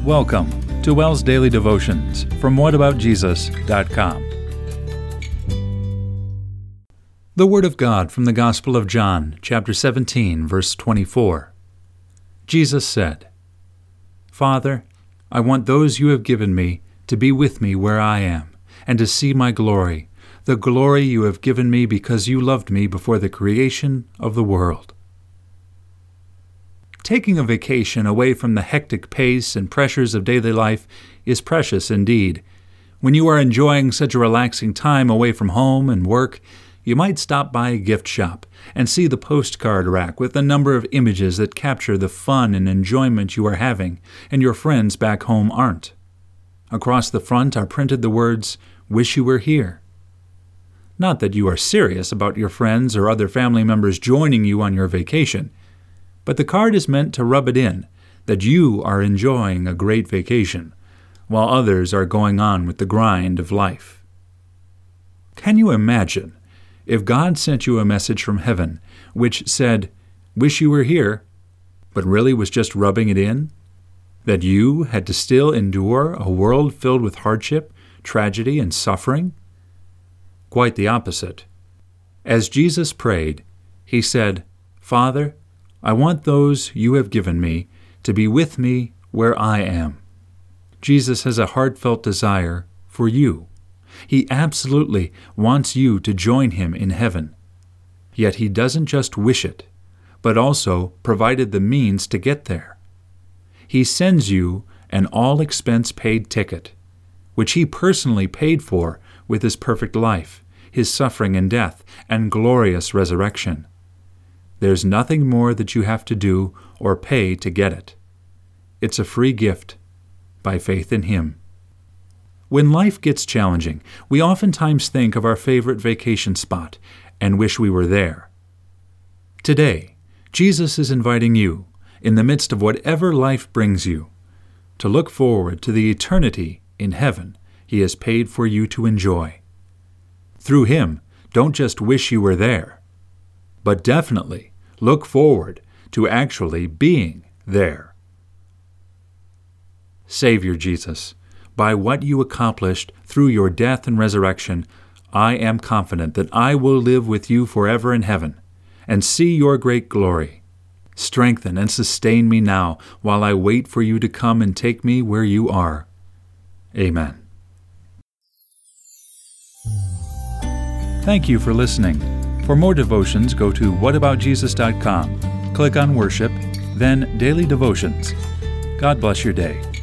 Welcome to WELL's Daily Devotions from whataboutjesus.com. The Word of God from the Gospel of John, chapter 17, verse 24. Jesus said, "Father, I want those you have given me to be with me where I am, and to see my glory, the glory you have given me because you loved me before the creation of the world." Taking a vacation away from the hectic pace and pressures of daily life is precious indeed. When you are enjoying such a relaxing time away from home and work, you might stop by a gift shop and see the postcard rack with a number of images that capture the fun and enjoyment you are having and your friends back home aren't. Across the front are printed the words, "Wish you were here." Not that you are serious about your friends or other family members joining you on your vacation, but the card is meant to rub it in that you are enjoying a great vacation, while others are going on with the grind of life. Can you imagine if God sent you a message from heaven which said, "Wish you were here," but really was just rubbing it in? That you had to still endure a world filled with hardship, tragedy, and suffering? Quite the opposite. As Jesus prayed, he said, "Father, I want those you have given me to be with me where I am." Jesus has a heartfelt desire for you. He absolutely wants you to join him in heaven. Yet he doesn't just wish it, but also provided the means to get there. He sends you an all-expense-paid ticket, which he personally paid for with his perfect life, his suffering and death, and glorious resurrection. There's nothing more that you have to do or pay to get it. It's a free gift by faith in him. When life gets challenging, we oftentimes think of our favorite vacation spot and wish we were there. Today, Jesus is inviting you, in the midst of whatever life brings you, to look forward to the eternity in heaven he has paid for you to enjoy. Through him, don't just wish you were there, but definitely look forward to actually being there. Savior Jesus, by what you accomplished through your death and resurrection, I am confident that I will live with you forever in heaven and see your great glory. Strengthen and sustain me now while I wait for you to come and take me where you are. Amen. Thank you for listening. For more devotions, go to whataboutjesus.com. Click on Worship, then Daily Devotions. God bless your day.